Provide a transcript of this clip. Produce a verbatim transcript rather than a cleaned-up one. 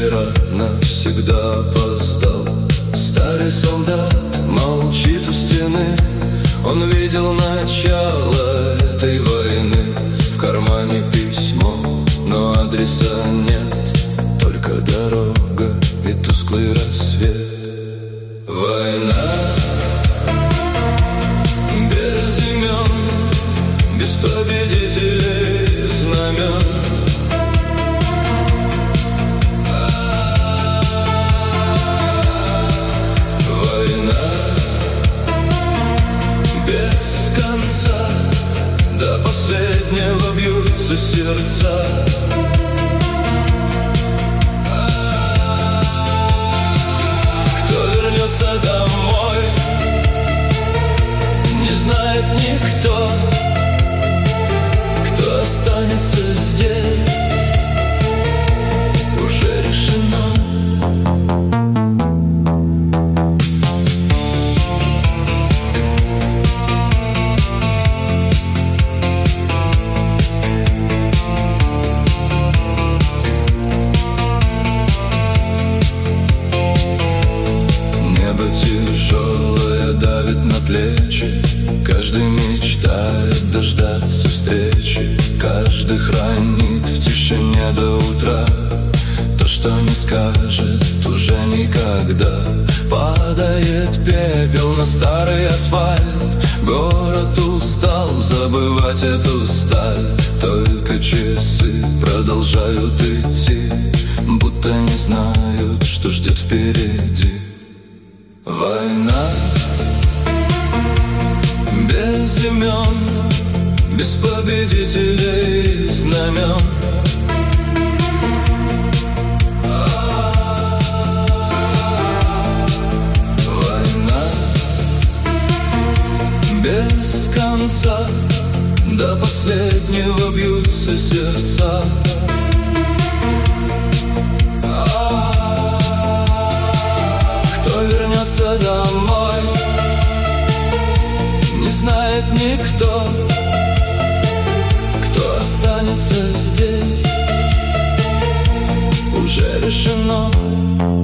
вчера навсегда опоздал. Старый солдат молчит у стены, он видел начало этой войны. В кармане письмо, но адреса нет, только дорога и тусклый рассвет. Война без имен, без победителей знамен. Война без конца, до последнего бьются сердца. Кто вернется домой, не знает никто. Кто останется здесь, уже решено. Тяжелое давит на плечи, каждый мечтает дождаться встречи. Каждый хранит в тишине до утра то, что не скажет уже никогда. Падает пепел на старый асфальт, город устал забывать эту сталь. Только часы продолжают идти, будто не знают, что ждет впереди. Война без имен, без победителей знамен. Война без конца, до последнего бьются сердца. Кто вернется домой, не знает никто. Кто останется здесь, уже решено.